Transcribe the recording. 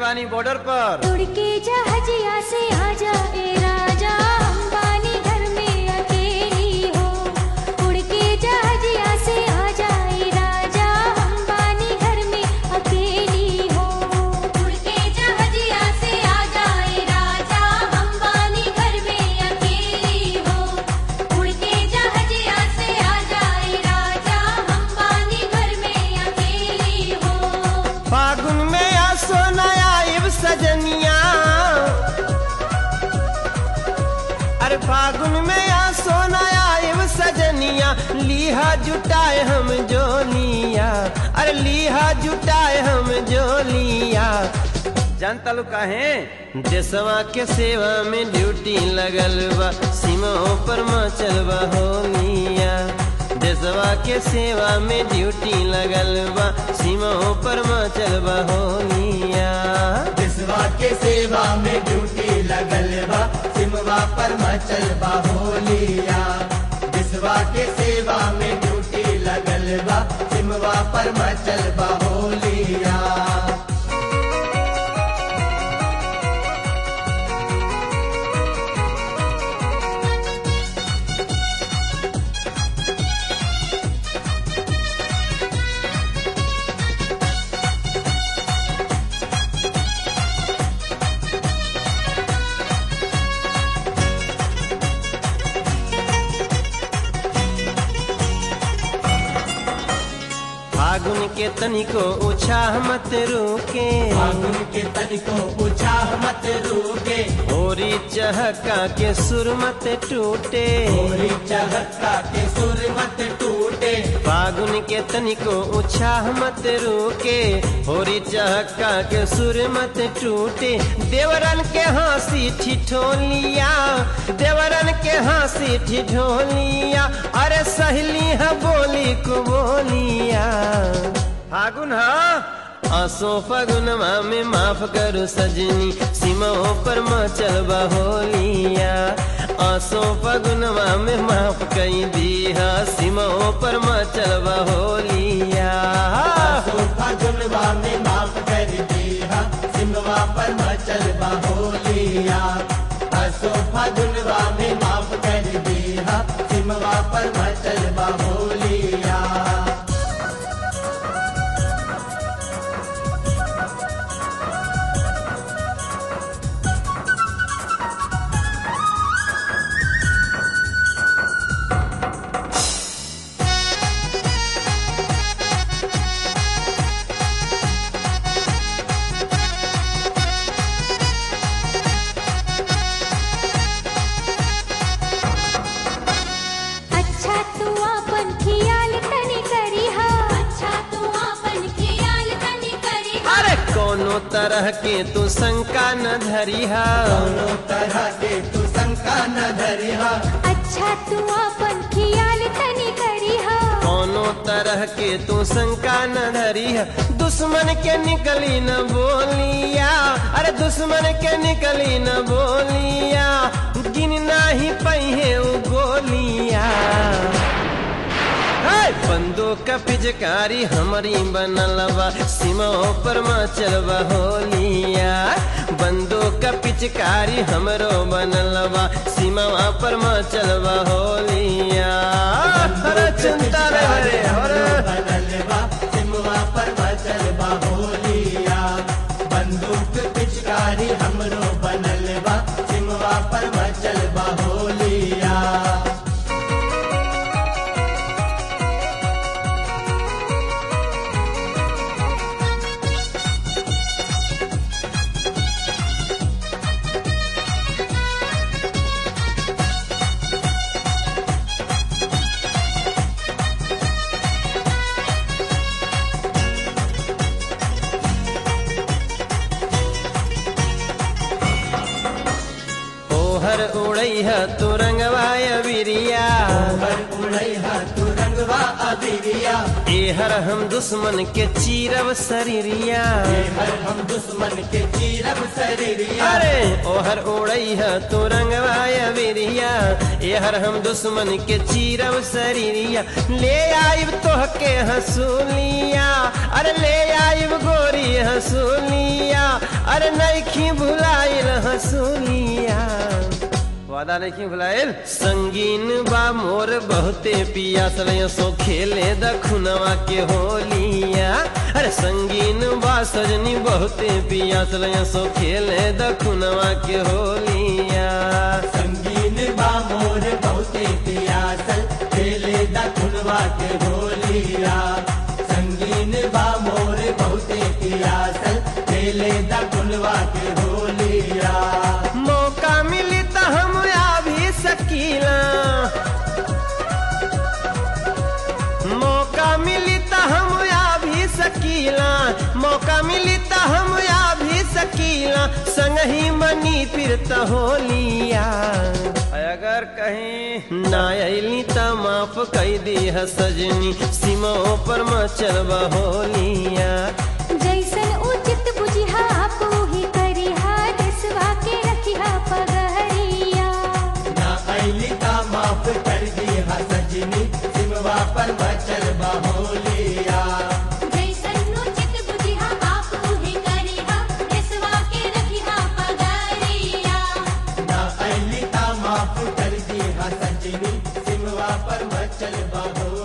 बानी बॉर्डर पर। उड़ के जहाजिया से आजा ए राजा, अंबानी घर में अकेली हो। उड़ के जहाजिया से आजा ए राजा, अंबानी घर में अकेली हो। उड़ के जहाजिया से आजा ए राजा, अंबानी घर में अकेली हो। उड़ के जहाजिया से आजा ए राजा, अंबानी घर में अकेली हो। फागुन में आ सोनाया सजनिया, अरे फागुन में आ सोनाया सजनिया, लीहा जुटाए हम जोलिया, अरे लीहा जुटाए हम जोलिया। जानता लो काहे? देशवा के सेवा में ड्यूटी लगल बा, सीमाओं पर मचल बा होलिया। देशवा के सेवा में ड्यूटी लगल बा, सीमाओं पर मचल बा होलिया। देशवा के सेवा में ड्यूटी लगल बा, सीमवा पर मचल बा होलिया। देशवा के सेवा में ड्यूटी लगल बा, सीमवा पर मचल बा होलिया। फागुन के तनिको उछाह मत रुके, फागुन के तनिको उछाह मत रुके। होरी चहका के सुर मत टूटे, होरी चहका के सुर मत टूटे। फागुन के तनिको उछाह मत रुके, होरी चहका के सुर मत टूटे। देवरन के हंसी ठिठोलिया, देवरन के हंसी ठिठोलिया, अरे सहेली है बोली को बोलिया। फागुन आसो फगुनमा में माफ करो सजनी, सीमाओं पर मचल बा होलिया। आसो फगुनमा में माफ कई दिया, सीमाओं पर मचल बा होलिया। आसो फगुनवा में माफ कर दिया, सीमवा पर मचल बा होलिया। आसो फगुनवा में माफ कर दिया, सीमवा पर मचल बा होलिया। तरह के तू शंका न धरिहा, दोनों तरह के तू शंका न धरिहा। अच्छा तू अपन ख्याल तनी करिहा, कोनो तरह के तू शंका न धरिहा। दुश्मन के निकली न बोलिया, अरे दुश्मन के निकली न बोलिया, गिन नाही पहिए उ गोलिया। बंदूक का पिचकारी हमारी बनलवा, सीमाओं पर मचल बा होलिया। बंदूक का पिचकारी हमरो बनलवा, सीमावा पर मचल बा होलिया। अरे चिंता रे बनलवा, सीमावा पर मचल बा होलिया। बंदूक पिचकारी हमरो बनलवा, सीमावा पर मचल बा होलिया। ओहर उड़ई है तू रंगवाय बिरिया ओहर उड़ैहा तू रंगवा अबिरिया एहर हम दुश्मन के चीरब शरीरिया हर हम दुश्मन के चीरब शरीरिया अरे ओहर उड़ई है तू रंगवाय बिरिया एहर हम दुश्मन के चीरब शरीरिया ले आइब तोहके हसूलिया अरे ले आइब गोरी हसूलिया अरे नइखी भुलाइल हसूलिया वादा नहीं भुलाइल संगीन बा मोर बहुते पियासल सो खेले दखुनवा के होलिया अरे संगीन बा सजनी बहुते पियासल सो खेले दखुनवा के होलिया संगीन बा मोर बहुते पियासल खेले दखुनवा के होलिया संगीन बा मोर बहुते पियासल खेले दखुनवा के होलिया मौका मिली तो हम आ भी सकीला मौका मिली तो हम आ भी सकीला मौका मिली तो हम आ भी सकीला संगही मनी फिर तो होलिया अगर कहीं ना अली तो माफ कई दी है सजनी सीमा पर मचलबा होलिया जैसन उचित बुझिहा आपो ही करिहा देशवा के रखिहा पगहरिया ना अली का माफ कर दिया सजनी सिमवा पर बचल होलिया जैसन उचित बुझिहा आपो ही करिहा देशवा के रखिहा पगहरिया ना अली का माफ कर दिया सजनी सिमवा पर बचल होलिया